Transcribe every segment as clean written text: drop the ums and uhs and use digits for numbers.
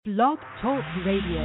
Blog Talk Radio.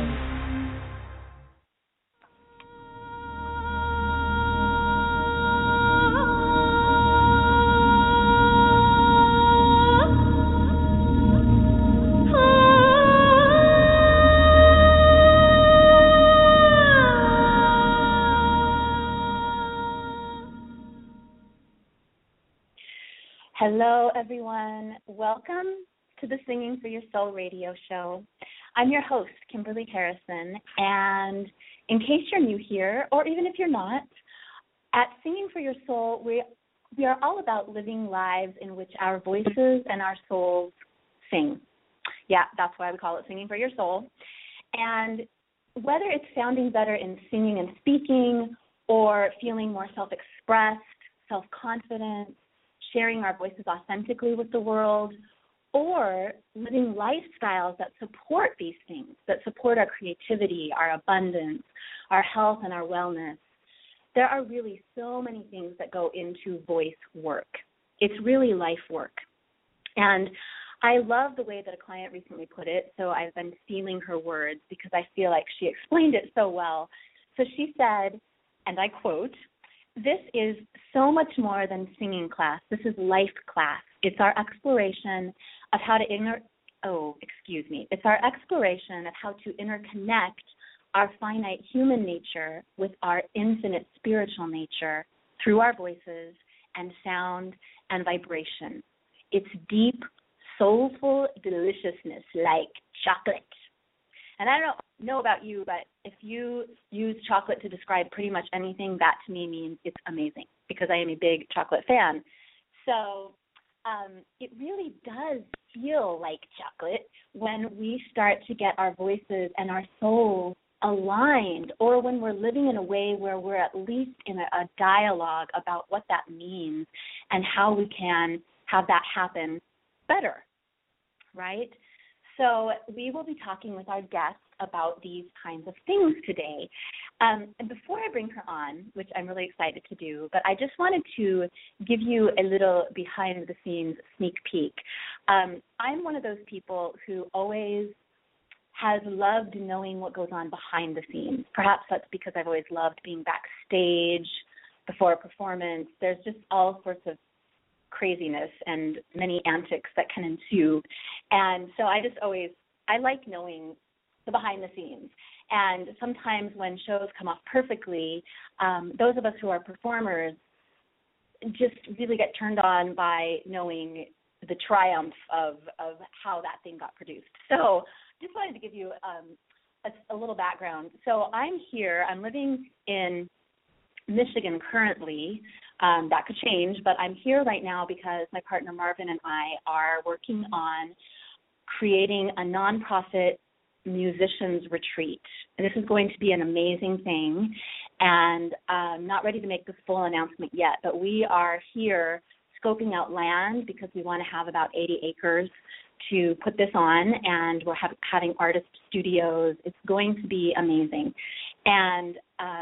Hello, everyone. Welcome to the Singing for Your Soul radio show. I'm your host, Kimberly Harrison, and in case you're new here, or even if you're not, at Singing for Your Soul, we are all about living lives in which our voices and our souls sing. Yeah, that's why we call it Singing for Your Soul. And whether it's sounding better in singing and speaking, or feeling more self-expressed, self-confident, sharing our voices authentically with the world, or living lifestyles that support these things, that support our creativity, our abundance, our health, and our wellness. There are really so many things that go into voice work. It's really life work. And I love the way that a client recently put it, so I've been stealing her words because I feel like she explained it so well. So she said, and I quote, "This is so much more than singing class. This is life class. It's our exploration of how to It's our exploration of how to interconnect our finite human nature with our infinite spiritual nature through our voices and sound and vibration. It's deep, soulful deliciousness like chocolate." And I don't know about you, but if you use chocolate to describe pretty much anything, that to me means it's amazing because I am a big chocolate fan. So it really does feel like chocolate when we start to get our voices and our souls aligned, or when we're living in a way where we're at least in a dialogue about what that means and how we can have that happen better, right? So we will be talking with our guests about these kinds of things today. And before I bring her on, which I'm really excited to do, but I just wanted to give you a little behind-the-scenes sneak peek. I'm one of those people who always has loved knowing what goes on behind the scenes. Perhaps that's because I've always loved being backstage before a performance. There's just all sorts of craziness and many antics that can ensue. And so I like knowing the behind the scenes. And sometimes when shows come off perfectly, those of us who are performers just really get turned on by knowing the triumph of how that thing got produced. So just wanted to give you a little background. So I'm living in Michigan currently. That could change, but I'm here right now because my partner Marvin and I are working on creating a nonprofit musicians retreat. And this is going to be an amazing thing, and I'm not ready to make the full announcement yet, but we are here scoping out land because we want to have about 80 acres to put this on, and we're having artist studios. It's going to be amazing. And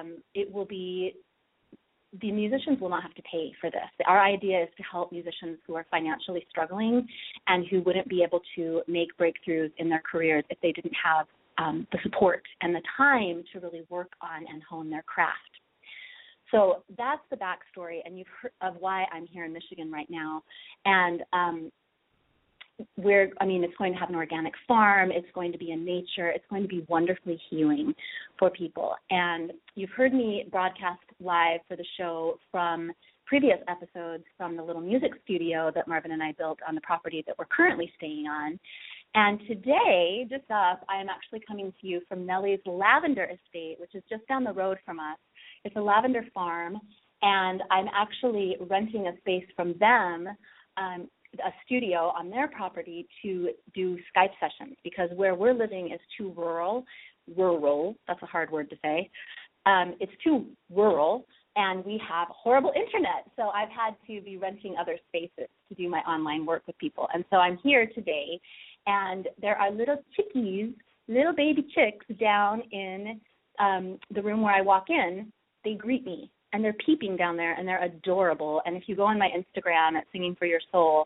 the musicians will not have to pay for this. Our idea is to help musicians who are financially struggling and who wouldn't be able to make breakthroughs in their careers if they didn't have the support and the time to really work on and hone their craft. So that's the backstory, and you've heard of why I'm here in Michigan right now. And it's going to have an organic farm. It's going to be in nature. It's going to be wonderfully healing for people. And you've heard me broadcast live for the show from previous episodes from the little music studio that Marvin and I built on the property that we're currently staying on. And today, just up, I am actually coming to you from Nellie's Lavender Estate, which is just down the road from us. It's a lavender farm, and I'm actually renting a space from them, a studio on their property to do Skype sessions, because where we're living is too rural, that's a hard word to say. It's too rural, and we have horrible internet, so I've had to be renting other spaces to do my online work with people. And so I'm here today, and there are little baby chicks down in the room where I walk in. They greet me, and they're peeping down there, and they're adorable. And if you go on my Instagram at Singing for Your Soul,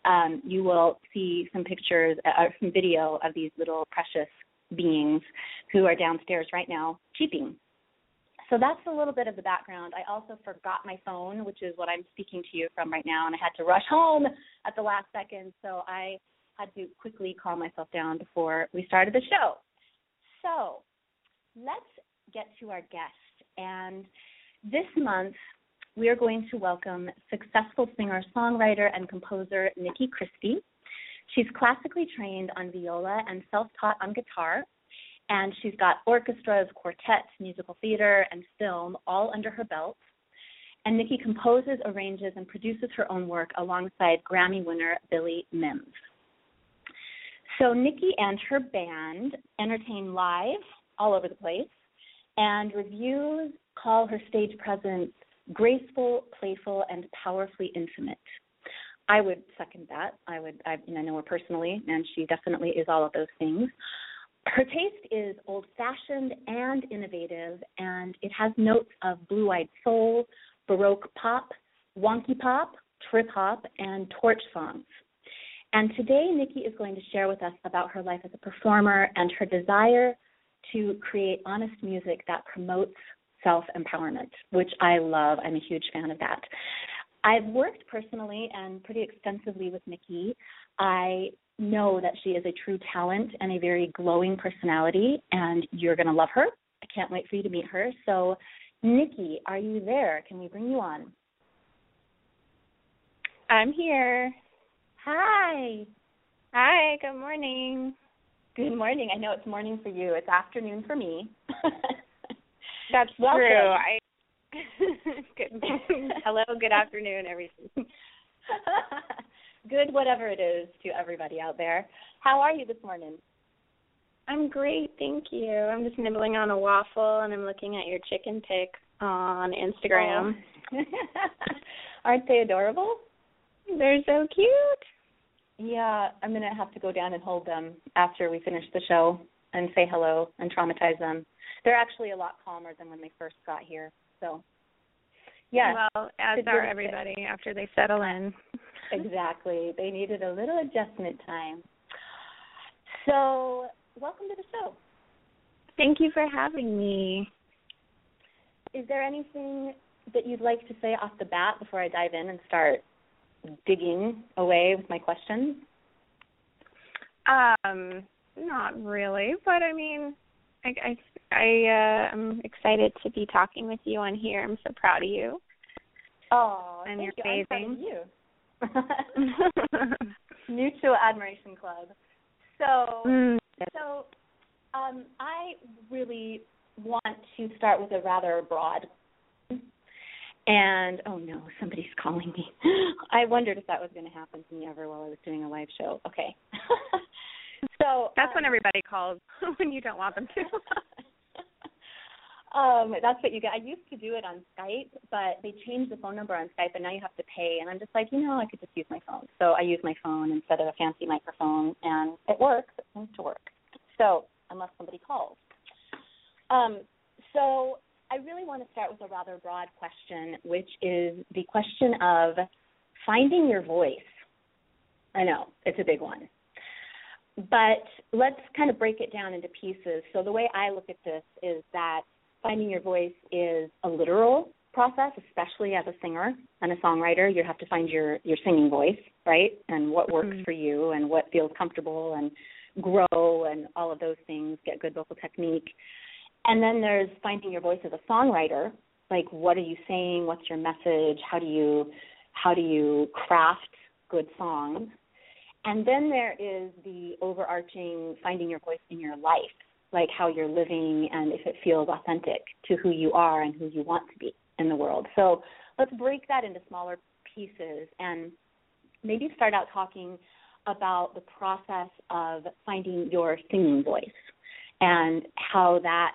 you will see some pictures or some video of these little precious beings who are downstairs right now cheeping. So that's a little bit of the background. I also forgot my phone, which is what I'm speaking to you from right now, and I had to rush home at the last second, so I had to quickly calm myself down before we started the show. So let's get to our guest. And this month, we are going to welcome successful singer, songwriter, and composer Nikki Christie. She's classically trained on viola and self-taught on guitar, and she's got orchestras, quartets, musical theater, and film all under her belt. And Nikki composes, arranges, and produces her own work alongside Grammy winner Billy Mims. So Nikki and her band entertain live all over the place, and reviews call her stage presence graceful, playful, and powerfully intimate. I would second that. I know her personally, and she definitely is all of those things. Her taste is old-fashioned and innovative, and it has notes of blue-eyed soul, Baroque pop, wonky pop, trip hop, and torch songs. And today, Nikki is going to share with us about her life as a performer and her desire to create honest music that promotes self-empowerment, which I love. I'm a huge fan of that. I've worked personally and pretty extensively with Nikki. I know that she is a true talent and a very glowing personality, and you're going to love her. I can't wait for you to meet her. So, Nikki, are you there? Can we bring you on? I'm here. Hi. Hi, good morning. Good morning. I know it's morning for you. It's afternoon for me. That's Welcome. true. Good morning. Hello, good afternoon, everything. Good whatever it is to everybody out there. How are you this morning? I'm great, thank you. I'm just nibbling on a waffle, and I'm looking at your chicken pic on Instagram. Oh. Aren't they adorable? They're so cute. Yeah, I'm going to have to go down and hold them after we finish the show and say hello and traumatize them. They're actually a lot calmer than when they first got here. So, yeah. Well, as are everybody after they settle in. Exactly. They needed a little adjustment time. So, welcome to the show. Thank you for having me. Is there anything that you'd like to say off the bat before I dive in and start digging away with my questions? Not really, but I mean, I'm excited to be talking with you on here. I'm so proud of you. Oh, and thank you're you. amazing. I'm proud of you. Mutual Admiration Club. So, I really want to start with a rather broad. And, oh no, somebody's calling me. I wondered if that was going to happen to me ever while I was doing a live show. Okay. So that's when everybody calls, when you don't want them to. That's what you get. I used to do it on Skype, but they changed the phone number on Skype, and now you have to pay. And I'm just like, I could just use my phone. So I use my phone instead of a fancy microphone, and it works. It seems to work. So unless somebody calls. So I really want to start with a rather broad question, which is the question of finding your voice. I know, it's a big one. But let's kind of break it down into pieces. So the way I look at this is that finding your voice is a literal process, especially as a singer and a songwriter. You have to find your singing voice, right, and what works for you and what feels comfortable and grow and all of those things, get good vocal technique. And then there's finding your voice as a songwriter, like what are you saying, what's your message, how do you craft good songs. And then there is the overarching finding your voice in your life, like how you're living and if it feels authentic to who you are and who you want to be in the world. So let's break that into smaller pieces and maybe start out talking about the process of finding your singing voice and how that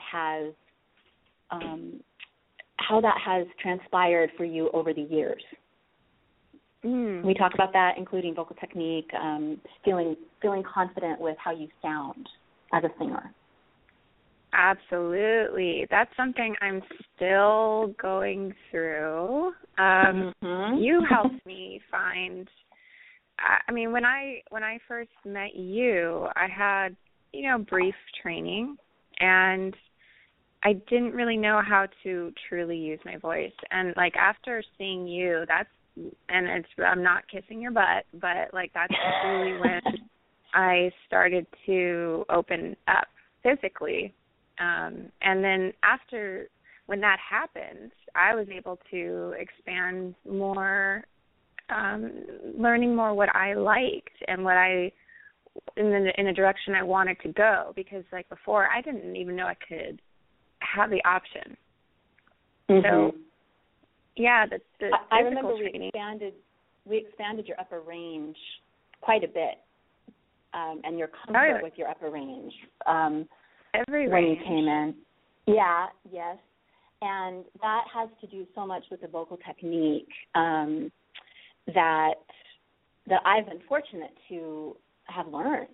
has transpired for you over the years. We talk about that, including vocal technique, feeling confident with how you sound as a singer. Absolutely. That's something I'm still going through. You helped me find I mean, when I first met you, I had, brief training, and I didn't really know how to truly use my voice. And like after seeing you, I'm not kissing your butt, but like that's really when I started to open up physically. And then when that happened, I was able to expand more, learning more what I liked and in the direction I wanted to go, because like before I didn't even know I could have the option. Mm-hmm. So yeah, I remember training. we expanded your upper range quite a bit, and your comfort with your upper range. Every when range. you came in. Yeah, yes. And that has to do so much with the vocal technique that I've been fortunate to have learned.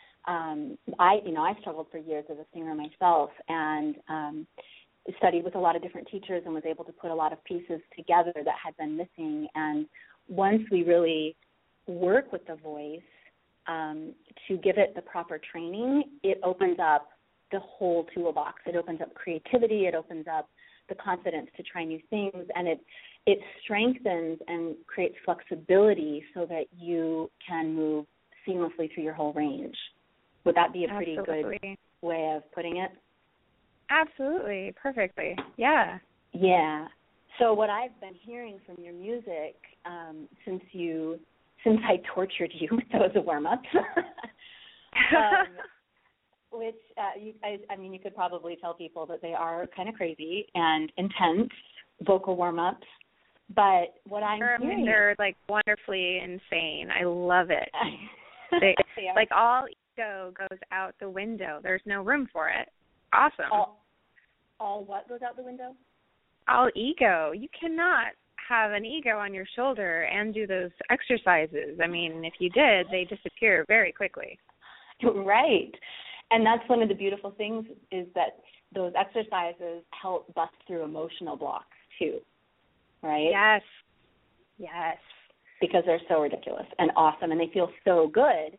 I struggled for years as a singer myself, and studied with a lot of different teachers and was able to put a lot of pieces together that had been missing. And once we really work with the voice to give it the proper training, it opens up the whole toolbox. It opens up creativity. It opens up the confidence to try new things, and it strengthens and creates flexibility so that you can move seamlessly through your whole range. Would that be a pretty good way of putting it? Absolutely. Perfectly. Yeah. Yeah. So what I've been hearing from your music since I tortured you with those warm-ups, which you could probably tell people that they are kind of crazy and intense vocal warm-ups. But what I'm hearing, they're like wonderfully insane. I love it. Like all ego goes out the window. There's no room for it. Awesome. All what goes out the window? All ego. You cannot have an ego on your shoulder and do those exercises. I mean, if you did, they disappear very quickly. Right. And that's one of the beautiful things, is that those exercises help bust through emotional blocks too, right? Yes. Because they're so ridiculous and awesome, and they feel so good.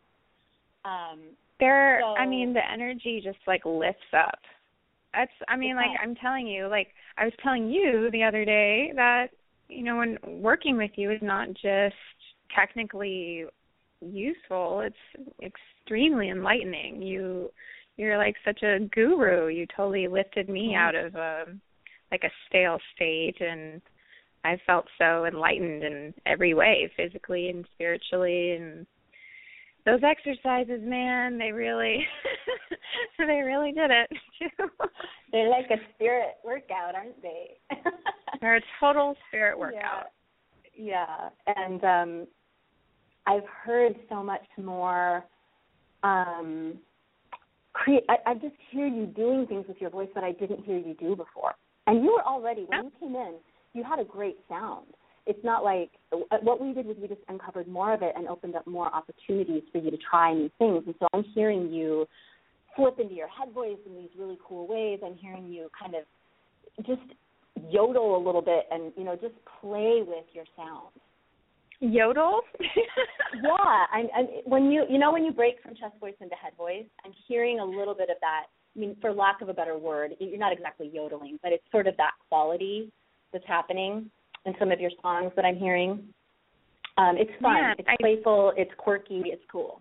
The energy just like lifts up. I'm telling you, like I was telling you the other day that, when working with you is not just technically useful, it's extremely enlightening. You're like such a guru. You totally lifted me out of a stale state, and I felt so enlightened in every way, physically and spiritually. And those exercises, man, they really they really did it too. They're like a spirit workout, aren't they? They're a total spirit workout. Yeah. And I've heard so much more. I just hear you doing things with your voice that I didn't hear you do before. And you were already, when you came in, you had a great sound. It's not like, what we did was we just uncovered more of it and opened up more opportunities for you to try new things. And so I'm hearing you flip into your head voice in these really cool ways. I'm hearing you kind of just yodel a little bit and, just play with your sound. Yodel? Yeah. When you break from chest voice into head voice, I'm hearing a little bit of that. I mean, for lack of a better word, you're not exactly yodeling, but it's sort of that quality that's happening in some of your songs that I'm hearing. It's fun. Yeah, it's playful. It's quirky. It's cool.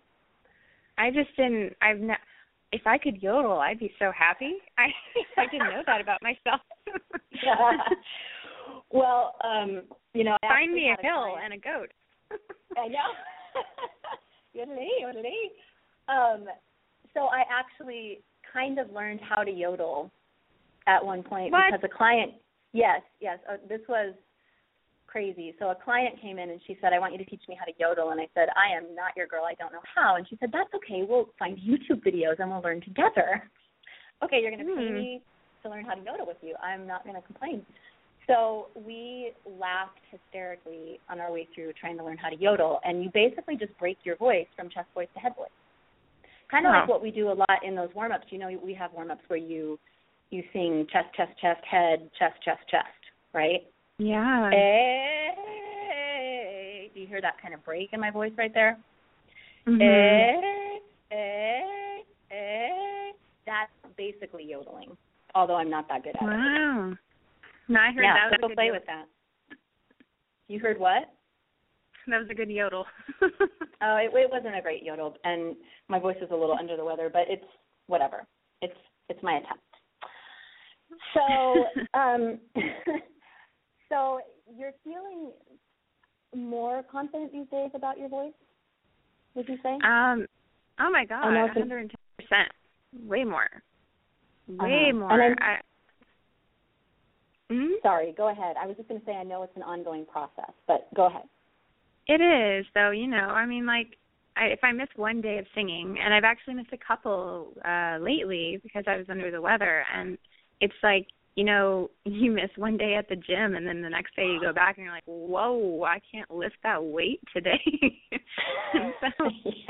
If I could yodel, I'd be so happy. I didn't know that about myself. Yeah. Well, find me a hill and a goat. I know. Yodeling. So I actually kind of learned how to yodel at one point. What? Because a client, yes, this was crazy. So a client came in and she said, I want you to teach me how to yodel. And I said, I am not your girl. I don't know how. And she said, that's okay. We'll find YouTube videos and we'll learn together. Okay, you're going to pay me to learn how to yodel with you. I'm not going to complain. So we laughed hysterically on our way through trying to learn how to yodel. And you basically just break your voice from chest voice to head voice. Kind of like what we do a lot in those warm-ups. We have warm-ups where you sing chest, chest, chest, head, chest, chest, chest, right? Yeah. Hey, you hear that kind of break in my voice right there? Mm-hmm. That's basically yodeling, although I'm not that good at it. Wow. No, I heard that was a good play yodel. with that. You heard what? That was a good yodel. Oh, it wasn't a great yodel, and my voice is a little under the weather, but it's whatever. It's my attempt. So, so you're feeling more confident these days about your voice, would you say? Oh my God, 110%. Way more. Way more. Sorry, go ahead. I was just going to say I know it's an ongoing process, but go ahead. It is, though, I mean, like, if I miss one day of singing, and I've actually missed a couple lately because I was under the weather, and it's like, you miss one day at the gym, and then the next day you go back and you're like, whoa, I can't lift that weight today. So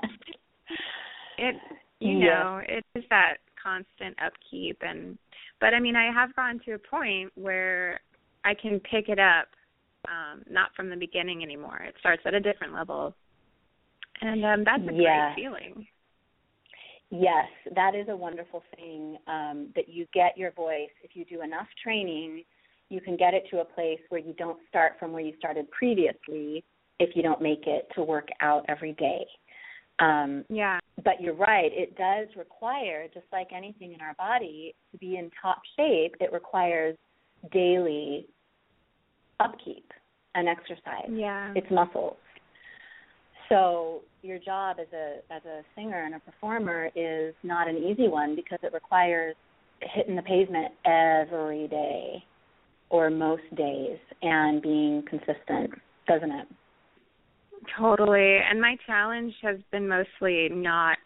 it is that constant upkeep. But I mean, I have gotten to a point where I can pick it up, not from the beginning anymore. It starts at a different level. And that's a great feeling. Yes, that is a wonderful thing, that you get your voice. If you do enough training, you can get it to a place where you don't start from where you started previously if you don't make it to work out every day. But you're right, it does require, just like anything in our body, to be in top shape, it requires daily upkeep and exercise. It's muscles. So your job as a singer and a performer is not an easy one because it requires hitting the pavement every day or most days and being consistent, doesn't it? Totally. And my challenge has been mostly not,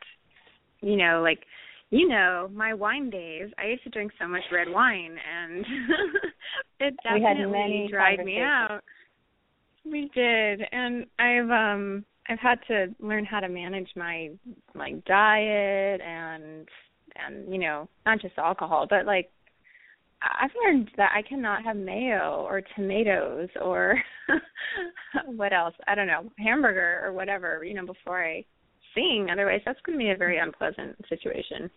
my wine days. I used to drink so much red wine, and it definitely dried me out. We did, and I've had to learn how to manage my diet and not just alcohol, but like I've learned that I cannot have mayo or tomatoes or what else? I don't know, hamburger or whatever, before I sing. Otherwise, that's going to be a very unpleasant situation.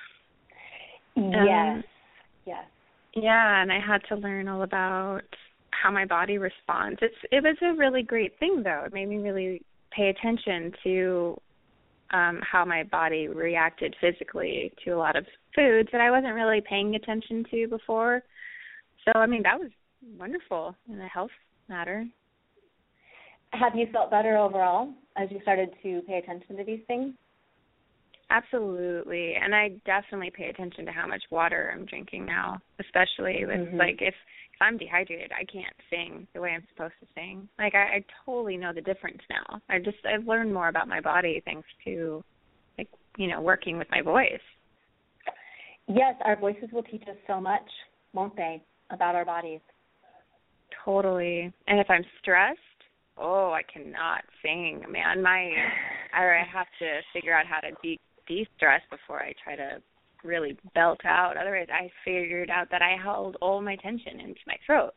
Yes. Yeah, and I had to learn all about how my body responds. It was a really great thing, though. It made me really pay attention to how my body reacted physically to a lot of foods that I wasn't really paying attention to before. So, I mean, that was wonderful in a health matter. Have you felt better overall as you started to pay attention to these things? Absolutely. And I definitely pay attention to how much water I'm drinking now, especially with, if I'm dehydrated, I can't sing the way I'm supposed to sing. Like, I totally know the difference now. I've learned more about my body thanks to, working with my voice. Yes, our voices will teach us so much, won't they, about our bodies? Totally. And if I'm stressed, I cannot sing, man. I have to figure out how to de-stress before I try to really belt out. Otherwise, I figured out that I held all my tension into my throat.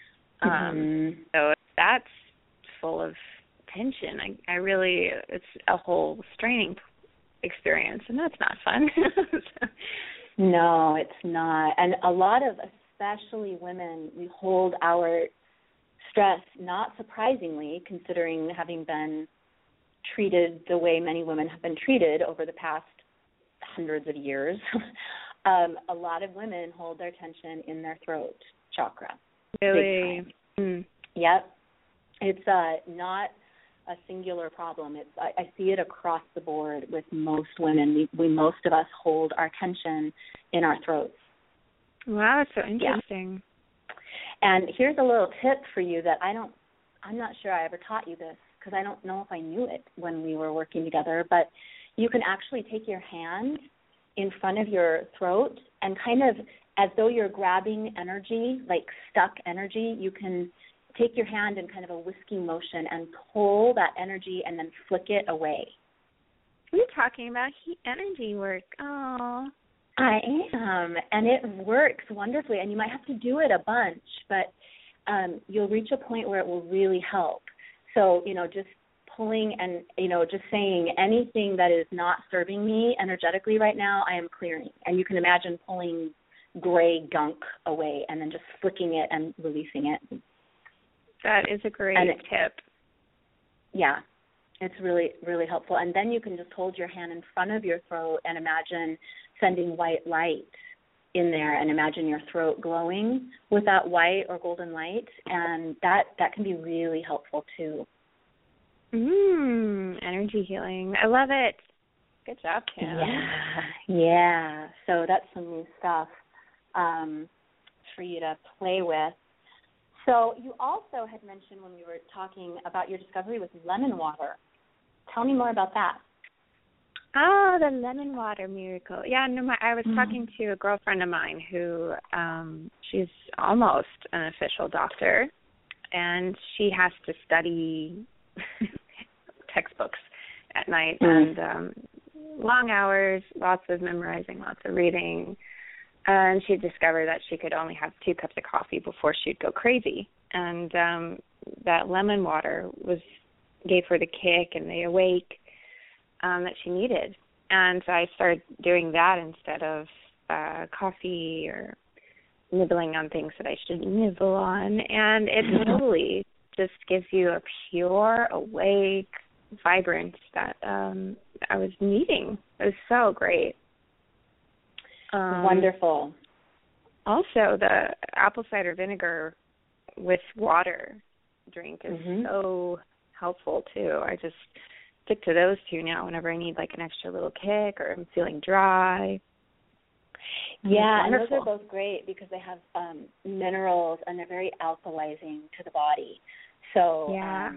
So if that's full of tension, it's a whole straining experience, and that's not fun. No, it's not. And a lot of, especially women, we hold our stress, not surprisingly, considering having been treated the way many women have been treated over the past hundreds of years. A lot of women hold their tension in their throat chakra. Really? Yep. It's not a singular problem. I see it across the board with most women. We most of us hold our tension in our throats. Wow, that's so interesting. Yeah. And here's a little tip for you that I'm not sure I ever taught you this because I don't know if I knew it when we were working together, but you can actually take your hand in front of your throat and kind of, as though you're grabbing energy, like stuck energy, you can take your hand in kind of a whisking motion and pull that energy and then flick it away. You're talking about heat energy work. Oh. I am, and it works wonderfully, and you might have to do it a bunch, but you'll reach a point where it will really help. So, just pulling and, just saying anything that is not serving me energetically right now, I am clearing. And you can imagine pulling gray gunk away and then just flicking it and releasing it. That is a great tip. Yeah, it's really, really helpful. And then you can just hold your hand in front of your throat and imagine sending white light in there, and imagine your throat glowing with that white or golden light, and that can be really helpful too. Energy healing. I love it. Good job, Kim. Yeah. So that's some new stuff for you to play with. So you also had mentioned when we were talking about your discovery with lemon water. Tell me more about that. Oh, the lemon water miracle. Yeah, no, I was talking to a girlfriend of mine who she's almost an official doctor, and she has to study textbooks at night and long hours, lots of memorizing, lots of reading. And she discovered that she could only have 2 cups of coffee before she'd go crazy. And that lemon water gave her the kick and the awake that she needed. And so I started doing that instead of coffee or nibbling on things that I shouldn't nibble on. And it totally just gives you a pure, awake vibrance that I was needing. It was so great. Wonderful. Also, the apple cider vinegar with water drink is so helpful, too. I just stick to those 2 now whenever I need, like, an extra little kick or I'm feeling dry. Yeah, and those are both great because they have minerals and they're very alkalizing to the body. So,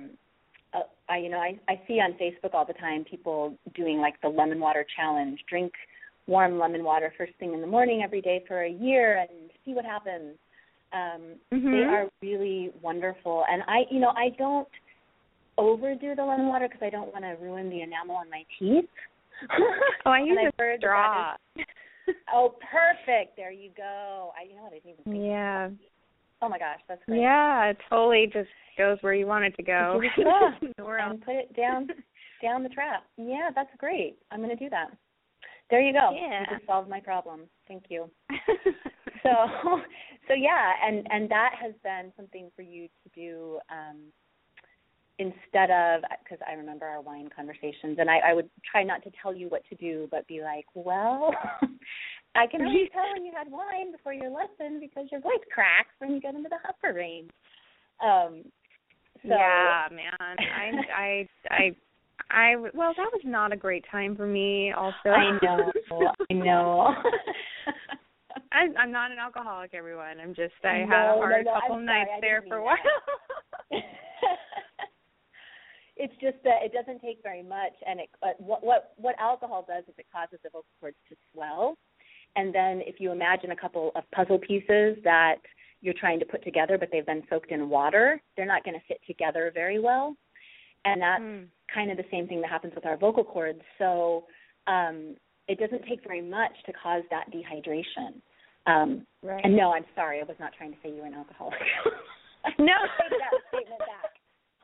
I see on Facebook all the time people doing, like, the lemon water challenge. Drink warm lemon water first thing in the morning every day for a year and see what happens. They are really wonderful. And I don't overdo the lemon water because I don't want to ruin the enamel on my teeth. I use a straw. Oh, perfect. There you go. I didn't even think of that. Oh, my gosh, that's great. Yeah, it totally just goes where you want it to go. And put it down the trap. Yeah, that's great. I'm going to do that. There you go. Yeah. You just solved my problem. Thank you. So yeah, and that has been something for you to do instead of, because I remember our wine conversations, and I would try not to tell you what to do, but be like, well, I can always tell when you had wine before your lesson because your voice cracks when you get into the upper range. Yeah, man. Well, that was not a great time for me also. I know. I'm not an alcoholic, everyone. I had a hard couple nights there for a while. It's just that it doesn't take very much, and what alcohol does is it causes the vocal cords to swell, and then if you imagine a couple of puzzle pieces that you're trying to put together, but they've been soaked in water, they're not going to fit together very well, and that's kind of the same thing that happens with our vocal cords. So it doesn't take very much to cause that dehydration. Right. And no, I'm sorry, I was not trying to say you were an alcoholic. No, take that statement back.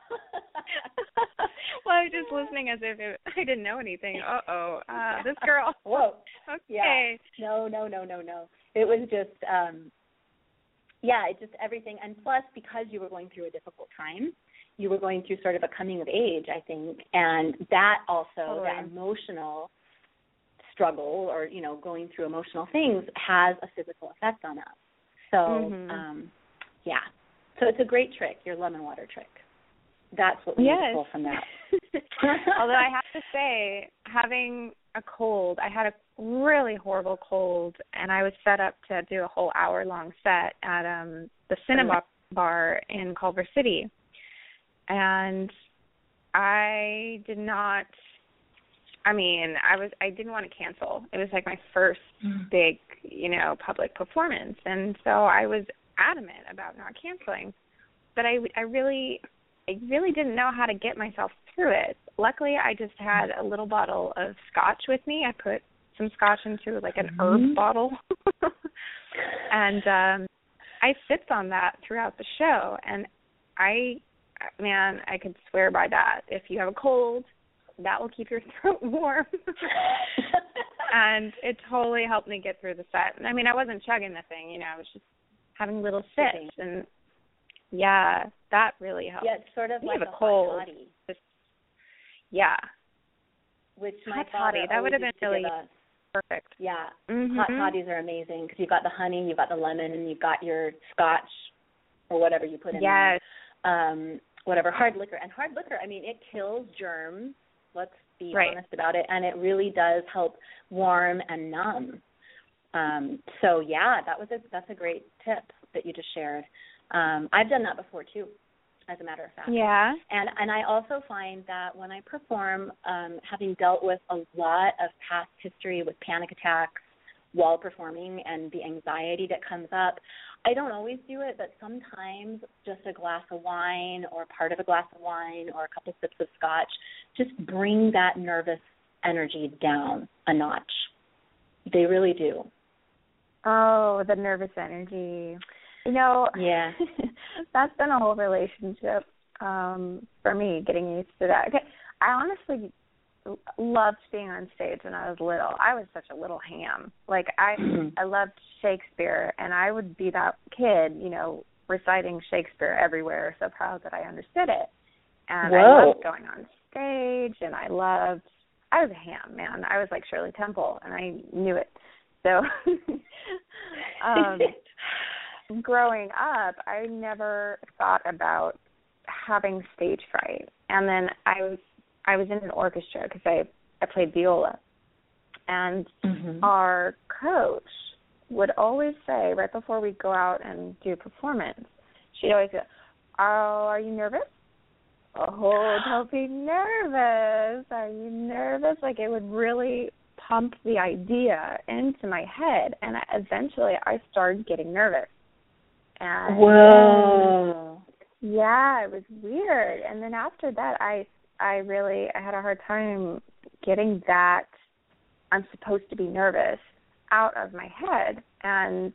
Well, I was just listening as if I didn't know anything. This girl. Whoa. Okay. Yeah. No. It was just, it's just everything. And plus, because you were going through a difficult time, you were going through sort of a coming of age, I think, and that also, that emotional struggle or, going through emotional things has a physical effect on us. So, So it's a great trick, your lemon water trick. That's what we need to pull from that. Although I have to say, having a cold, I had a really horrible cold, and I was set up to do a whole hour-long set at the Cinema Bar in Culver City. And I didn't want to cancel. It was like my first big, public performance. And so I was adamant about not canceling. But I really didn't know how to get myself through it. Luckily, I just had a little bottle of scotch with me. I put some scotch into like an herb bottle. And I sipped on that throughout the show, and I man, I could swear by that. If you have a cold, that will keep your throat warm. And it totally helped me get through the set. I mean, I wasn't chugging the thing, you know, I was just having little sips. And, yeah, that really helped. Yeah, it's sort of like a cold. Hot toddy. Yeah. Which my hot father toddy, that would have been really perfect. Yeah. Mm-hmm. Hot toddies are amazing because you've got the honey, you've got the lemon, and you've got your scotch or whatever you put in there. Whatever, hard liquor. And hard liquor, I mean, it kills germs. Let's be honest about it. And it really does help warm and numb. So, yeah, that's a great tip that you just shared. I've done that before, too, as a matter of fact. Yeah. And I also find that when I perform, having dealt with a lot of past history with panic attacks while performing and the anxiety that comes up, I don't always do it, but sometimes just a glass of wine or part of a glass of wine or a couple sips of scotch just bring that nervous energy down a notch. They really do. Oh, the nervous energy. You know, yeah, that's been a whole relationship for me, getting used to that. Okay, I honestly loved being on stage when I was little. I was such a little ham. Like, I loved Shakespeare, and I would be that kid, you know, reciting Shakespeare everywhere, so proud that I understood it. And I loved going on stage, and I was a ham, man. I was like Shirley Temple, and I knew it. So growing up, I never thought about having stage fright. And then I was in an orchestra because I played viola. And our coach would always say, right before we'd go out and do a performance, she'd always go, "Oh, are you nervous? Oh, don't be nervous. Are you nervous?" Like, it would really pump the idea into my head. And eventually I started getting nervous. And whoa. Yeah, it was weird. And then after that, I had a hard time getting that I'm supposed to be nervous out of my head. And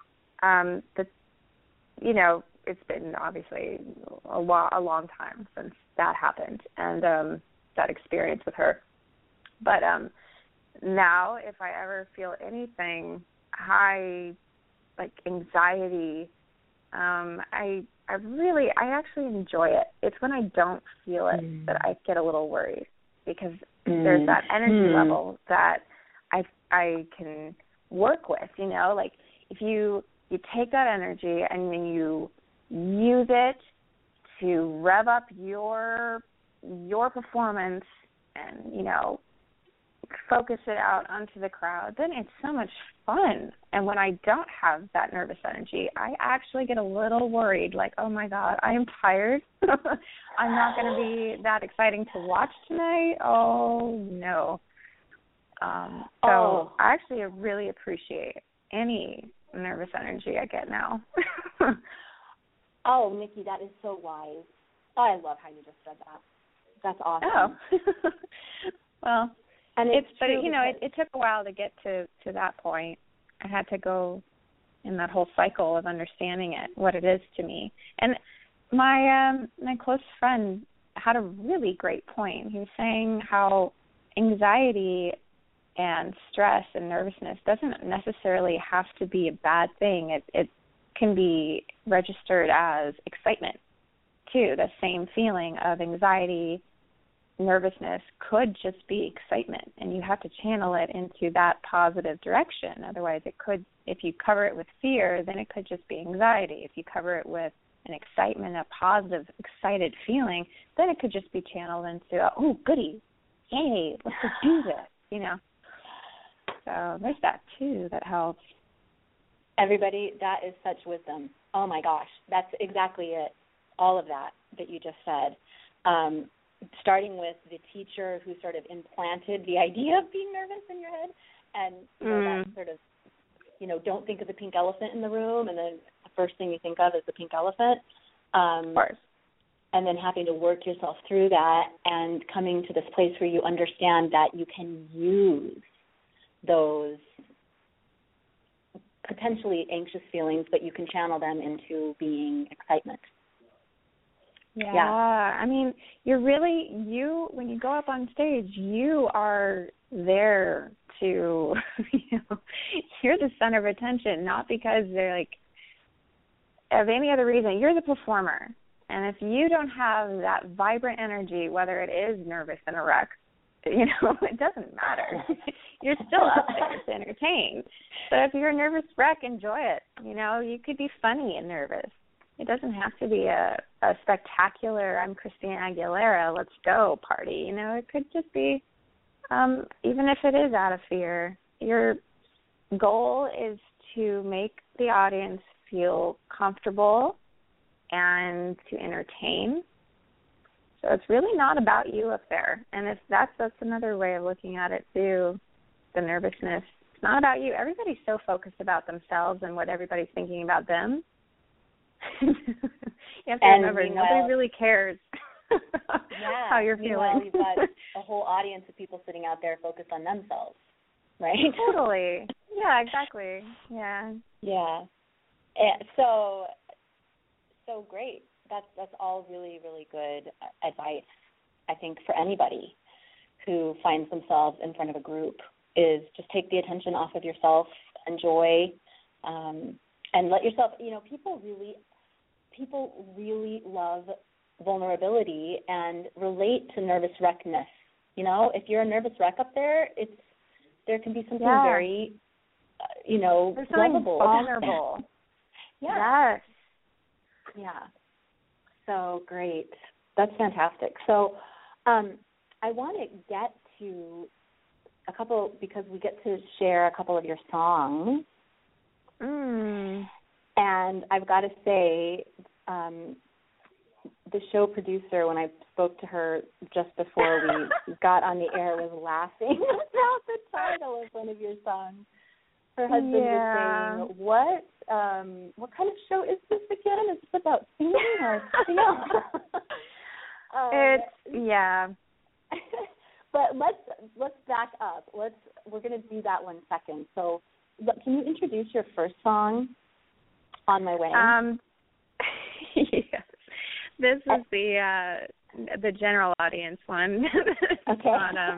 it's been obviously a long time since that happened, and that experience with her. But now, if I ever feel anything high, like anxiety, I actually enjoy it. It's when I don't feel it that I get a little worried, because there's that energy level that I can work with, you know, like if you take that energy and then you use it to rev up your performance and, you know, focus it out onto the crowd, then it's so much fun. And when I don't have that nervous energy, I actually get a little worried, like, oh my God, I am tired. I'm not going to be that exciting to watch tonight. Oh no. So I actually really appreciate any nervous energy I get now. Oh, Nikki, that is so wise. Oh, I love how you just said that. That's awesome. Oh. Well, and it took a while to get to that point. I had to go in that whole cycle of understanding it, what it is to me. And my close friend had a really great point. He was saying how anxiety and stress and nervousness doesn't necessarily have to be a bad thing. It can be registered as excitement, too. The same feeling of anxiety, nervousness could just be excitement, and you have to channel it into that positive direction. Otherwise, it could, if you cover it with fear, then it could just be anxiety. If you cover it with an excitement, a positive, excited feeling, then it could just be channeled into, oh, goody, yay, let's just do this, you know. So there's that, too, that helps. Everybody, that is such wisdom. Oh, my gosh, that's exactly it, all of that you just said. Starting with the teacher who sort of implanted the idea of being nervous in your head, and that sort of, don't think of the pink elephant in the room, and then the first thing you think of is the pink elephant. Of course. And then having to work yourself through that and coming to this place where you understand that you can use those potentially anxious feelings, but you can channel them into being excitement. Yeah. I mean, when you go up on stage, you are there to, you're the center of attention, not because they're like, of any other reason. You're the performer. And if you don't have that vibrant energy, whether it is nervous and a wreck, it doesn't matter. You're still up there to entertain. So if you're a nervous wreck, enjoy it. You could be funny and nervous. It doesn't have to be a spectacular, I'm Christina Aguilera, let's go party. It could just be, even if it is out of fear, your goal is to make the audience feel comfortable and to entertain. So it's really not about you up there. And if that's another way of looking at it too, the nervousness. It's not about you. Everybody's so focused about themselves and what everybody's thinking about them. You have to remember, nobody really cares how you're feeling. Meanwhile, you've got a whole audience of people sitting out there focused on themselves, right? Totally. Yeah, exactly. Yeah. Yeah. So great. That's all really, really good advice, I think, for anybody who finds themselves in front of a group, is just take the attention off of yourself, enjoy, and let yourself, people really love vulnerability and relate to nervous wreckness. If you're a nervous wreck up there, there can be something very, there's something lovable, vulnerable. Yes. Yeah. So great. That's fantastic. So I want to get to a couple, because we get to share a couple of your songs. And I've got to say, the show producer, when I spoke to her just before we got on the air, was laughing about the title of one of your songs. Her husband was saying, what kind of show is this again? Is this about singing or something else? But let's back up. We're going to do that one second. So can you introduce your first song, On My Way? Yes. This is the general audience one. Okay.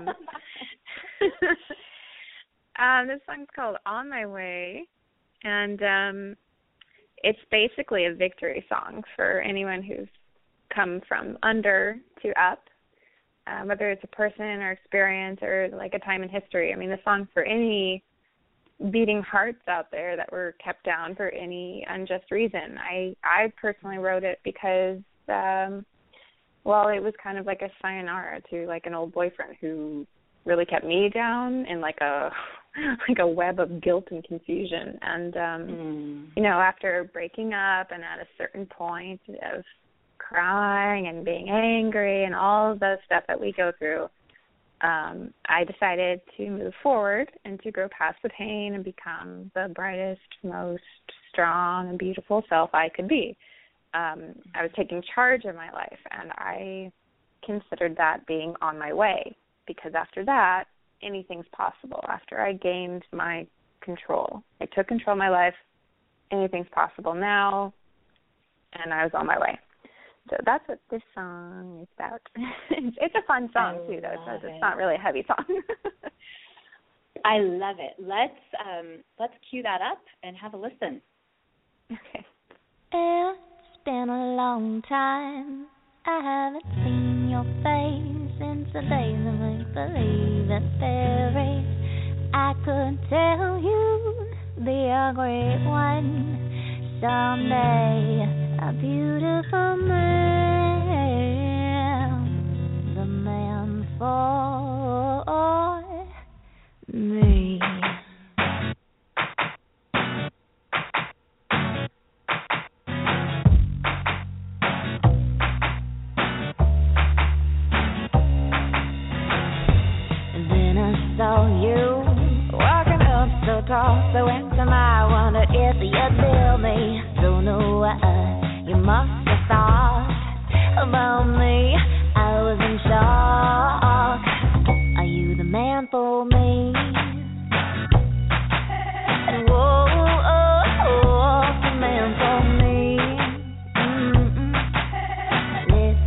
This song's called On My Way, and it's basically a victory song for anyone who's come from under to up, whether it's a person or experience or like a time in history. I mean, the song's for any beating hearts out there that were kept down for any unjust reason. I personally wrote it because, it was kind of like a sayonara to like an old boyfriend who really kept me down in like a web of guilt and confusion. And, after breaking up and at a certain point of crying and being angry and all of the stuff that we go through, I decided to move forward and to grow past the pain and become the brightest, most strong and beautiful self I could be. I was taking charge of my life, and I considered that being on my way, because after that, anything's possible. After I gained my control, I took control of my life, anything's possible now, and I was on my way. So that's what this song is about. It's a fun song, too, though. It's not really a heavy song. I love it. Let's cue that up and have a listen. Okay. It's been a long time. I haven't seen your face since the days of make-believe and fairies. I could tell you'd be a great one someday. A beautiful man, the man for me. And then I saw you walking up so tall, so into my wonder if you'd build me. Don't know why. You must have thought about me. I was in shock. Are you the man for me? The man for me. Let's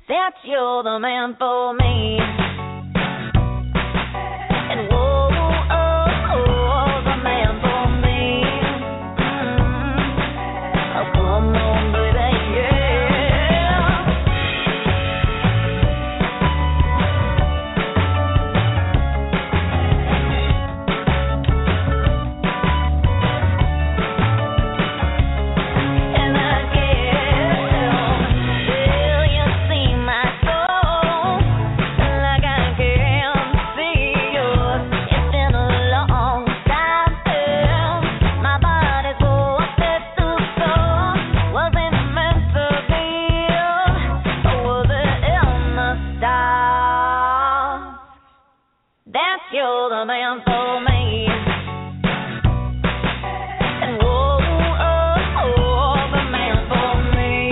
that you're the man for me. And whoa, oh, oh, the man for me. Oh, come on, baby, you're the man for me. And whoa, oh, oh, the man for me.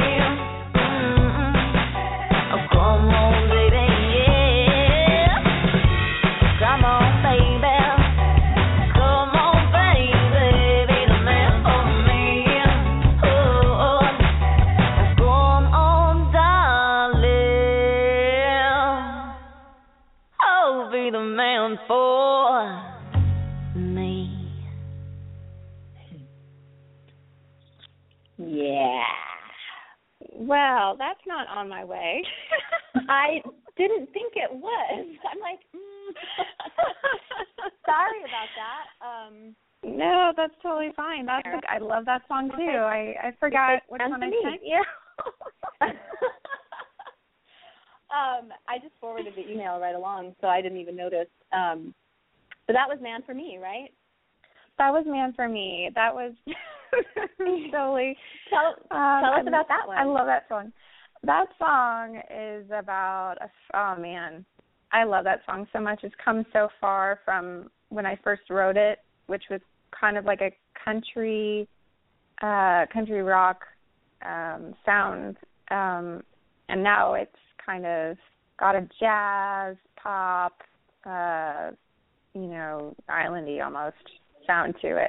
Oh, come on, baby, yeah. Come on, baby. Come on, baby, be the man for me. Oh, come on, darling. Oh, be the man for me. Yeah. Well, that's not on my way. I didn't think it was. I'm like, sorry about that. No, that's totally fine. I love that song too. I forgot which one I sent you. I just forwarded the email right along, so I didn't even notice. So that was Man for Me, right? That was Man for Me. That was totally. Tell us about that one. I love that song. That song is about oh man, I love that song so much. It's come so far from when I first wrote it, which was kind of like a country rock sound, and now it's kind of got a jazz pop, islandy almost sound to it.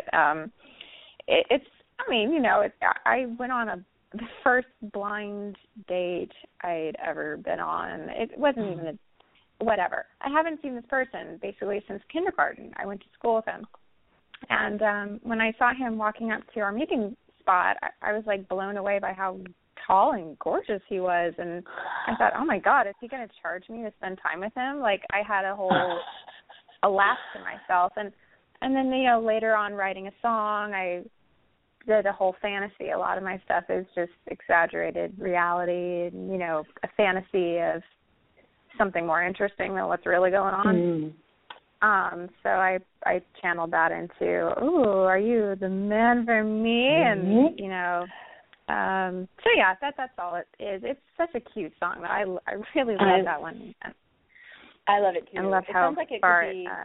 I went on the first blind date I'd ever been on. It wasn't even whatever. I haven't seen this person basically since kindergarten. I went to school with him. And when I saw him walking up to our meeting spot, I was like blown away by how tall and gorgeous he was. And I thought, oh my God, is he going to charge me to spend time with him? Like I had a laugh to myself. And then, later on writing a song, I did a whole fantasy. A lot of my stuff is just exaggerated reality and, a fantasy of something more interesting than what's really going on. So I channeled that into, ooh, are you the man for me? And, so yeah, that's all it is. It's such a cute song. I really love that one. I love it too. I love it how sounds like it far could be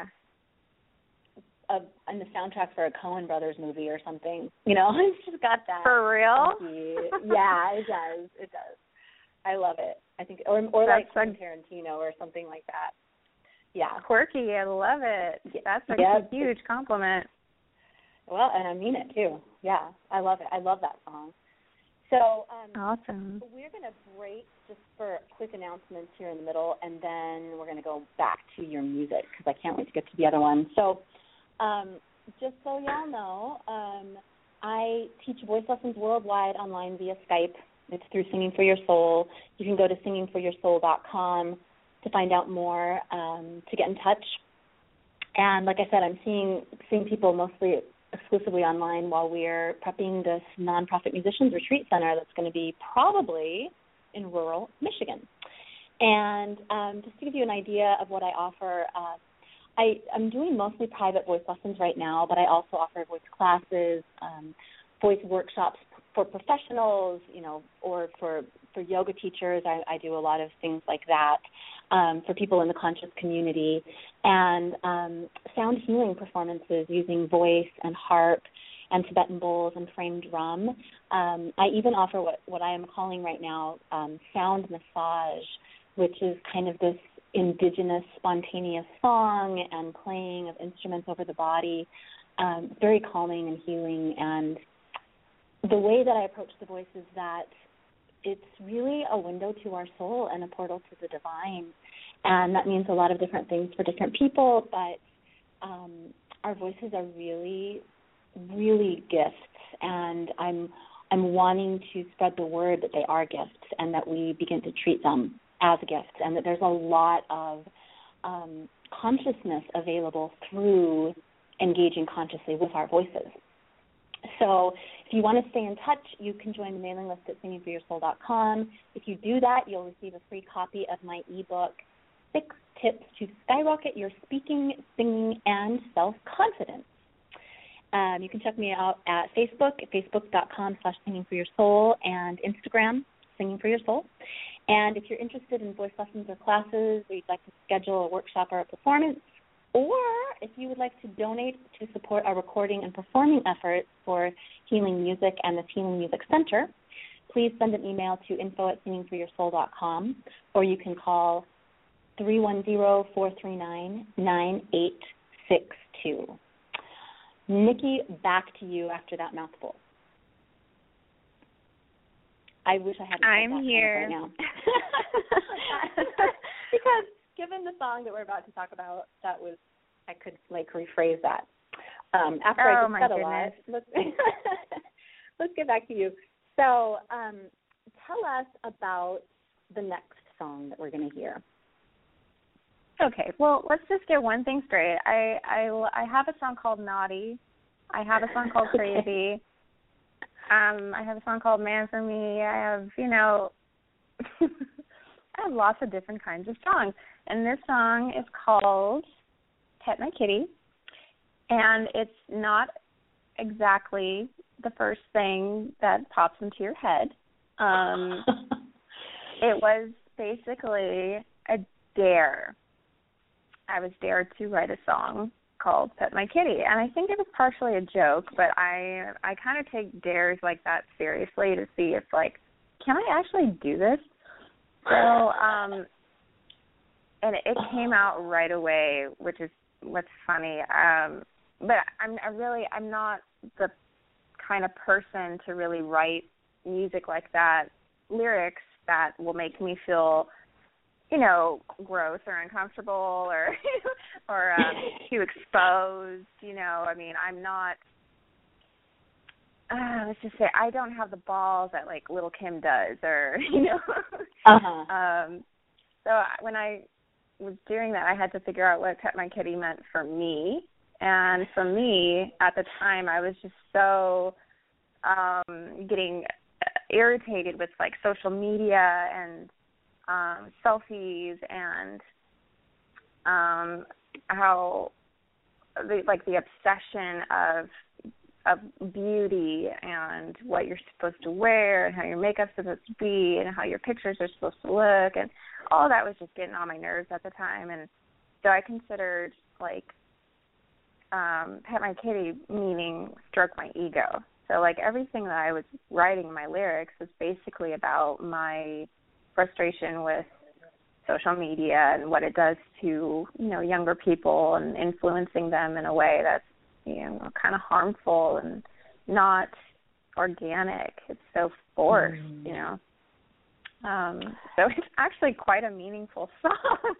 in the soundtrack for a Coen Brothers movie or something. It's just got that. For real? Yeah, it does. It does. I love it. I think, or like Tarantino or something like that. Yeah. Quirky. I love it. That's a huge compliment. Well, and I mean it too. Yeah, I love it. I love that song. So awesome. We're going to break just for quick announcements here in the middle, and then we're going to go back to your music because I can't wait to get to the other one. So just so y'all know, I teach voice lessons worldwide online via Skype. It's through Singing for Your Soul. You can go to singingforyoursoul.com to find out more, to get in touch. And like I said, I'm seeing people mostly exclusively online while we're prepping this nonprofit musicians retreat center that's going to be probably in rural Michigan. And just to give you an idea of what I offer, I'm doing mostly private voice lessons right now, but I also offer voice classes, voice workshops for professionals, or for yoga teachers. I do a lot of things like that for people in the conscious community, and sound healing performances using voice and harp and Tibetan bowls and framed drum. I even offer what I am calling right now sound massage, which is kind of this indigenous spontaneous song and playing of instruments over the body, very calming and healing. And the way that I approach the voice is that it's really a window to our soul and a portal to the divine. And that means a lot of different things for different people, but our voices are really, really gifts, and I'm wanting to spread the word that they are gifts and that we begin to treat them as gifts, and that there's a lot of consciousness available through engaging consciously with our voices. So if you want to stay in touch, you can join the mailing list at singingforyoursoul.com. If you do that, you'll receive a free copy of my ebook, 6 Tips to Skyrocket Your Speaking, Singing, and Self-Confidence. You can check me out at Facebook, at facebook.com/singingforyoursoul, and Instagram, Singing for Your Soul. And if you're interested in voice lessons or classes, or you'd like to schedule a workshop or a performance, or if you would like to donate to support our recording and performing efforts for Healing Music and the Healing Music Center, please send an email to info@singingforyoursoul.com, or you can call 310-439-9862. Nikki, back to you after that mouthful. I wish I hadn't. I'm here right now. Because given the song that we're about to talk about, I could rephrase that. After I just said a lot, let's get back to you. So, tell us about the next song that we're going to hear. Okay, well, let's just get one thing straight. I have a song called Naughty. I have a song called Crazy. I have a song called Man for Me. I have, I have lots of different kinds of songs. And this song is called Pet My Kitty. And it's not exactly the first thing that pops into your head. It was basically a dare. I was dared to write a song called Pet My Kitty, and I think it was partially a joke, but I kind of take dares like that seriously to see if, can I actually do this? So, and it came out right away, which is what's funny. But I'm not the kind of person to really write music like that, lyrics that will make me feel gross or uncomfortable or too exposed, I'm not, let's just say I don't have the balls that Lil' Kim does or, Uh-huh. So when I was doing that, I had to figure out what Pet My Kitty meant for me. And for me, at the time, I was just so getting irritated with social media and selfies and how the obsession of beauty and what you're supposed to wear and how your makeup's supposed to be and how your pictures are supposed to look, and all that was just getting on my nerves at the time. And so I considered Pet My Kitty meaning stroke my ego. So everything that I was writing in my lyrics was basically about my frustration with social media and what it does to, younger people and influencing them in a way that's, kind of harmful and not organic. It's so forced, So it's actually quite a meaningful song.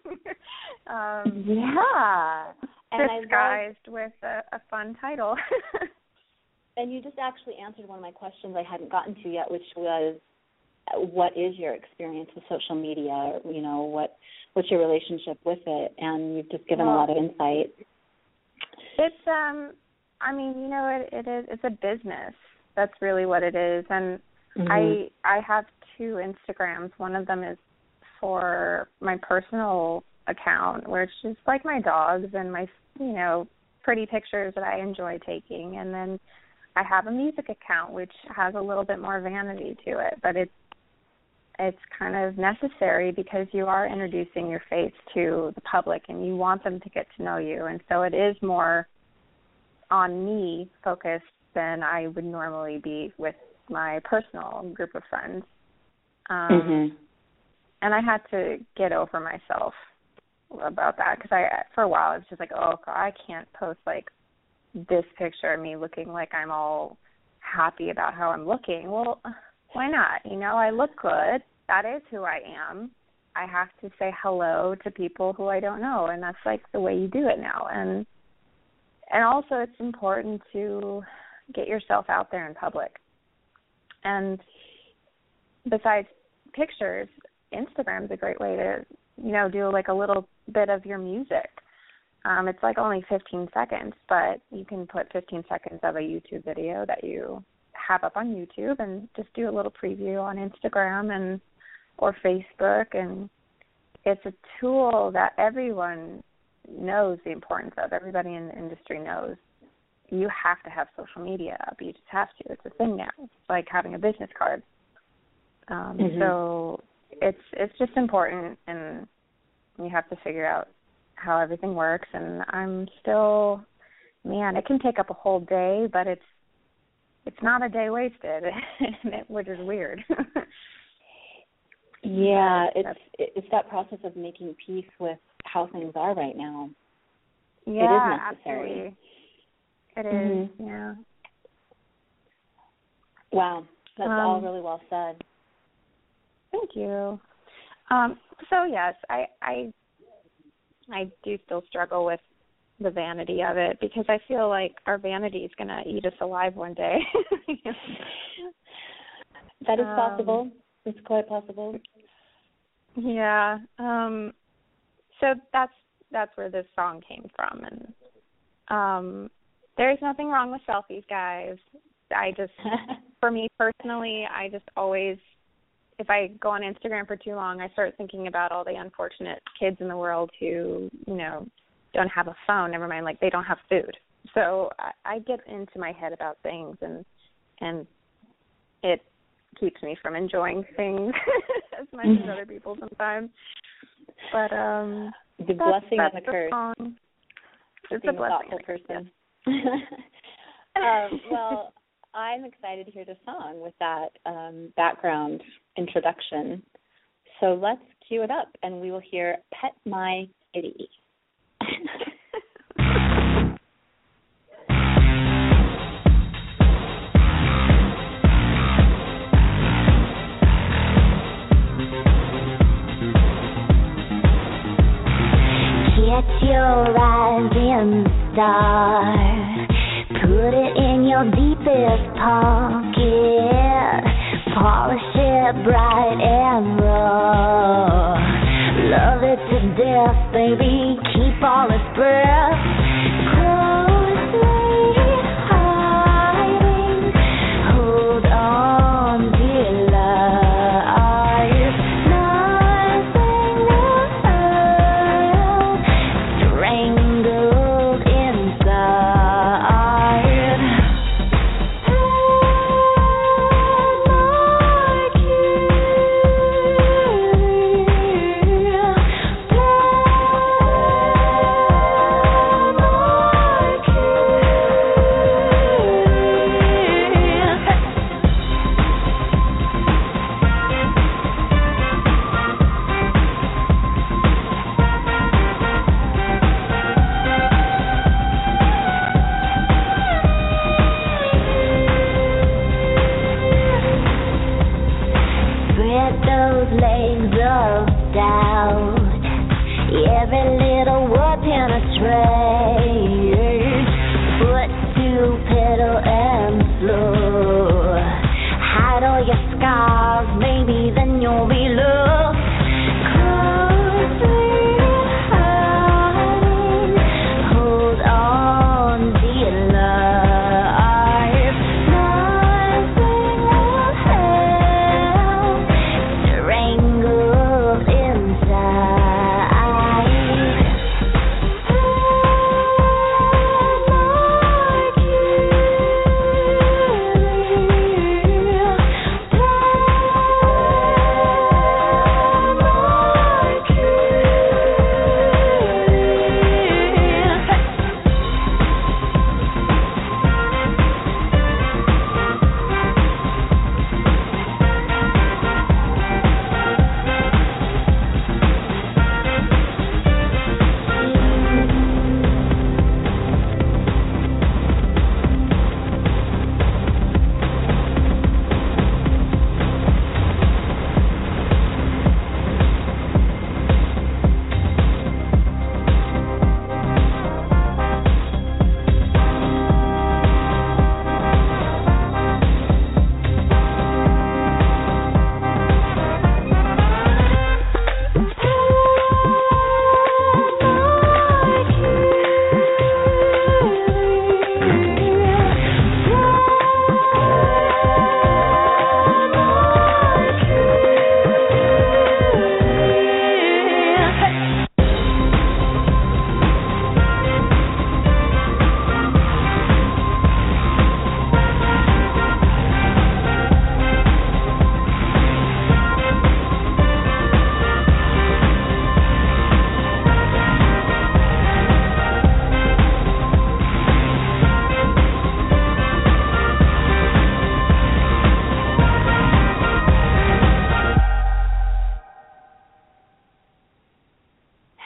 Yeah. And disguised with a fun title. And you just actually answered one of my questions I hadn't gotten to yet, which was, what is your experience with social media? What's your relationship with it? And you've just given a lot of insight. It's, it is. It's a business. That's really what it is. And I have 2 Instagrams. One of them is for my personal account, where it's just my dogs and my, pretty pictures that I enjoy taking. And then I have a music account, which has a little bit more vanity to it, but it's kind of necessary because you are introducing your face to the public and you want them to get to know you. And so it is more on me focused than I would normally be with my personal group of friends. And I had to get over myself about that because for a while, I was just oh, God, I can't post this picture of me looking like I'm all happy about how I'm looking. Well, why not? You know, I look good. That is who I am. I have to say hello to people who I don't know, and that's like the way you do it now. And also it's important to get yourself out there in public. And besides pictures, Instagram's a great way to, you know, do like a little bit of your music. It's like only 15 seconds, but you can put 15 seconds of a YouTube video that you have up on YouTube and just do a little preview on Instagram or Facebook. And it's a tool that everyone knows the importance of. Everybody in the industry knows you have to have social media up. You just have to. It's a thing now. It's like having a business card. So it's just important, and you have to figure out how everything works. And I'm still, man, it can take up a whole day, but it's not a day wasted, which is weird. Yeah, it's that process of making peace with how things are right now. Yeah, it is necessary. Absolutely. It is, yeah. Wow, that's all really well said. Thank you. So yes, I do still struggle with the vanity of it, because I feel like our vanity is going to eat us alive one day. That is possible. It's quite possible. Yeah. So that's where this song came from, and there's nothing wrong with selfies, guys. For me personally, I just always, if I go on Instagram for too long, I start thinking about all the unfortunate kids in the world who, you know, don't have a phone, never mind, like they don't have food. So I get into my head about things, and it keeps me from enjoying things as much as other people sometimes. But the blessing and the curse. Song. It's Being a blessing. Thoughtful person. Well, I'm excited to hear the song with that background introduction. So let's cue it up, and we will hear Pet My Kitty. Get your rising star, put it in your deepest pocket, polish it bright and raw, love it to death, baby, keep all its breath.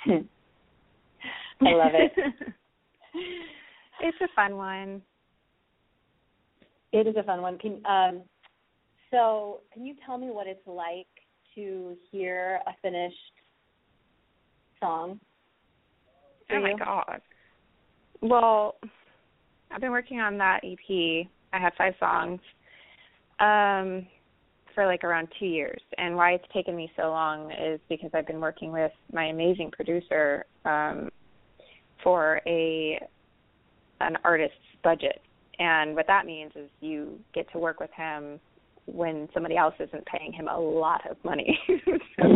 I love it. It's a fun one. It is a fun one. So can you tell me what it's like to hear a finished song? Oh, my God. Well, I've been working on that EP. I have 5 songs for like around 2 years. And why it's taken me so long is because I've been working with my amazing producer for an artist's budget. And what that means is you get to work with him when somebody else isn't paying him a lot of money. So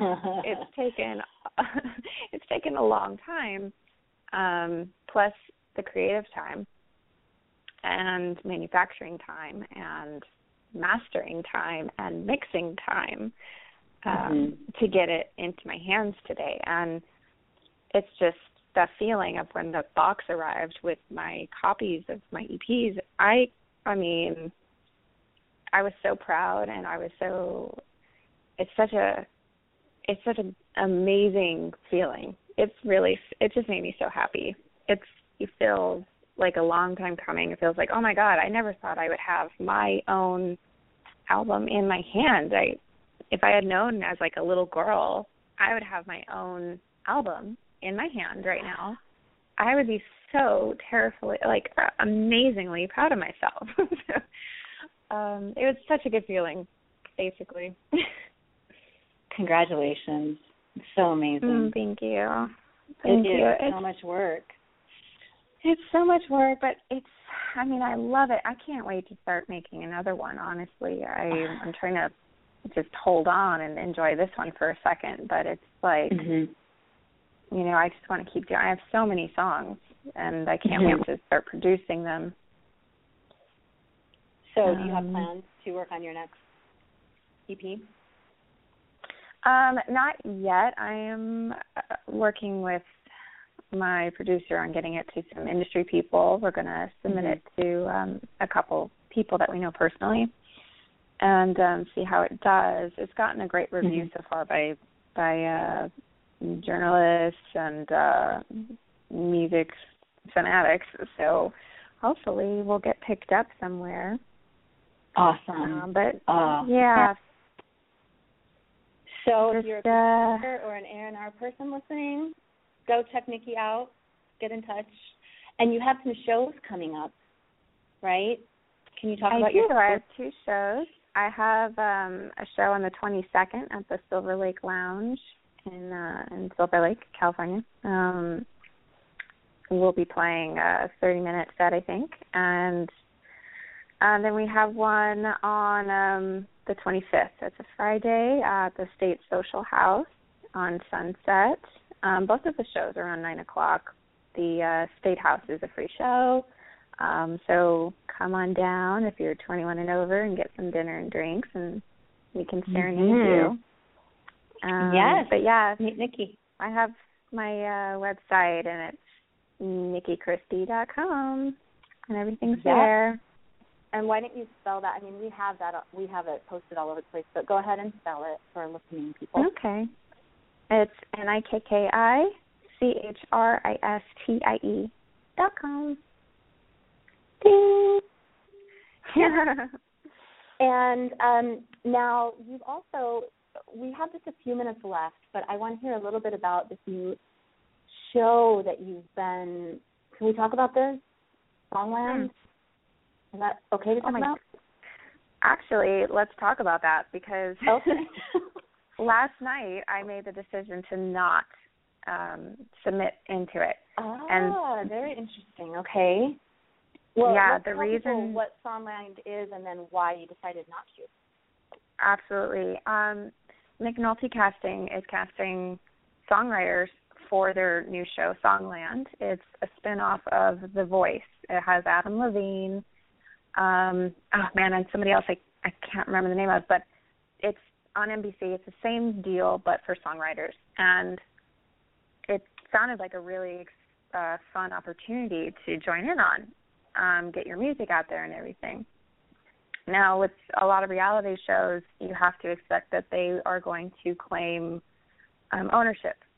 it's taken a long time, plus the creative time and manufacturing time and mastering time and mixing time to get it into my hands today. And it's just that feeling of when the box arrived with my copies of my EPs. I mean, I was so proud, and it's such an amazing feeling. It just made me so happy. It feels like a long time coming. It feels like, oh my God, I never thought I would have my own album in my hand. If I had known as like a little girl, I would have my own album in my hand right now. I would be so terribly, like, amazingly proud of myself. It was such a good feeling, basically. Congratulations. It's so amazing. Thank you. It's so much work. It's so much work, but I love it. I can't wait to start making another one, honestly. I'm trying to just hold on and enjoy this one for a second, but it's like, I just want to keep doing. I have so many songs, and I can't wait to start producing them. So do you have plans to work on your next EP? Not yet. I am working with my producer on getting it to some industry people. We're going to submit it to a couple people that we know personally and see how it does. It's gotten a great review so far by journalists and music fanatics. So hopefully we'll get picked up somewhere. Awesome. Yeah. So if you're a producer or an A&R person listening, go check Nikki out, get in touch. And you have some shows coming up, right? Can you talk about your shows? I have 2 shows. I have a show on the 22nd at the Silver Lake Lounge in Silver Lake, California. We'll be playing a 30-minute set, I think. And then we have one on the 25th. That's a Friday at the State Social House on Sunset. Both of the shows are around 9 o'clock. The State House is a free show, so come on down if you're 21 and over and get some dinner and drinks, and we can serenade you. Yes. But yeah, meet Nikki. I have my website, and it's NikkiChristie.com, and everything's there. And why didn't you spell that? I mean, we have it posted all over the place, but go ahead and spell it for listening people. Okay. It's NikkiChristie.com. Ding. And now we have just a few minutes left, but I want to hear a little bit about this new show that you've been. Can we talk about this? Songland? Is that okay to talk about? Actually, let's talk about that because last night I made the decision to not submit into it. Very interesting. Okay. Well, yeah, the reason what Songland is and then why you decided not to. Absolutely. McNulty Casting is casting songwriters for their new show, Songland. It's a spin-off of The Voice. It has Adam Levine. And somebody else I can't remember the name of, but it's on NBC. It's the same deal, but for songwriters. And it sounded like a really fun opportunity to join in on, get your music out there and everything. Now, with a lot of reality shows, you have to expect that they are going to claim ownership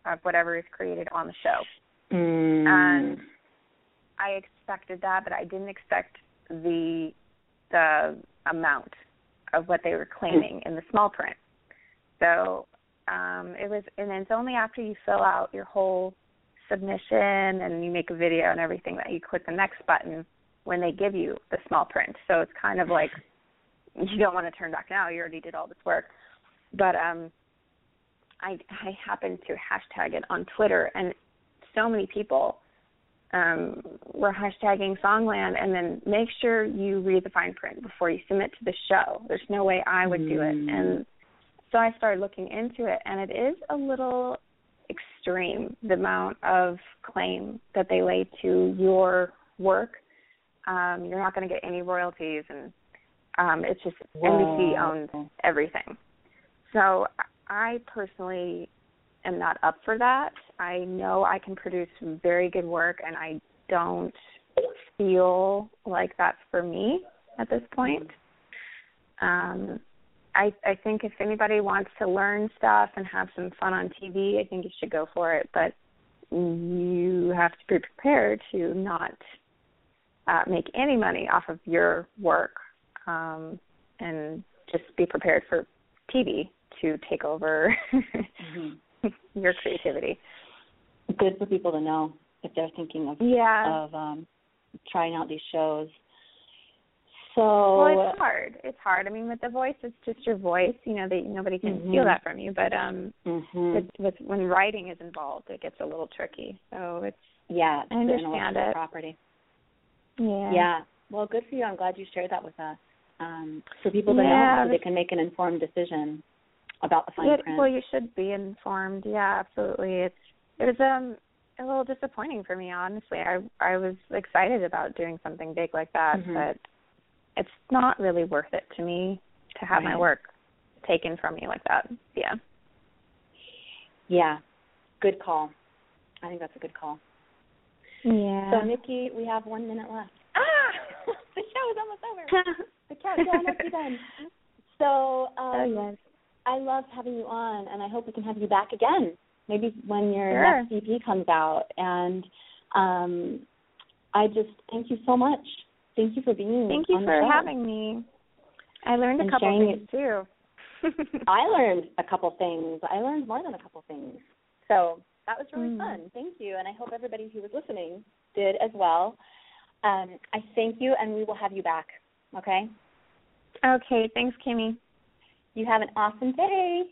of whatever is created on the show. Mm. And I expected that, but I didn't expect the amount of what they were claiming in the small print. So it was, and it's only after you fill out your whole submission and you make a video and everything that you click the next button when they give you the small print. So it's kind of like you don't want to turn back now. You already did all this work. But I happened to hashtag it on Twitter, and so many people were hashtagging Songland, and then make sure you read the fine print before you submit to the show. There's no way I would do it. And so I started looking into it, and it is a little extreme, the amount of claim that they lay to your work. You're not going to get any royalties, and it's just NBC owns everything. So I personally am not up for that. I know I can produce very good work, and I don't feel like that's for me at this point. I think if anybody wants to learn stuff and have some fun on TV, I think you should go for it. But you have to be prepared to not make any money off of your work, and just be prepared for TV to take over your creativity. Good for people to know if they're thinking of trying out these shows. So well, it's hard. It's hard. I mean, with The Voice, it's just your voice. You know, nobody can steal that from you. But with when writing is involved, it gets a little tricky. So it's I understand it. Property. Yeah. Yeah. Well, good for you. I'm glad you shared that with us. For people to know, so they can make an informed decision about the fine print. Well, you should be informed. Yeah, absolutely. It was a little disappointing for me, honestly. I was excited about doing something big like that, but it's not really worth it to me to have my work taken from me like that. Yeah. Yeah. Good call. I think that's a good call. Yeah. So, Nikki, we have 1 minute left. The show is almost over. The countdown must be done. So, yes. I loved having you on, and I hope we can have you back again, maybe when your next EP comes out. And I just thank you so much. Thank you for being on the show. Thank you for having me. I learned a couple things, too. I learned a couple things. I learned more than a couple things. So that was really fun. Thank you, and I hope everybody who was listening did as well. I thank you, and we will have you back, okay? Okay, thanks, Kimmy. You have an awesome day.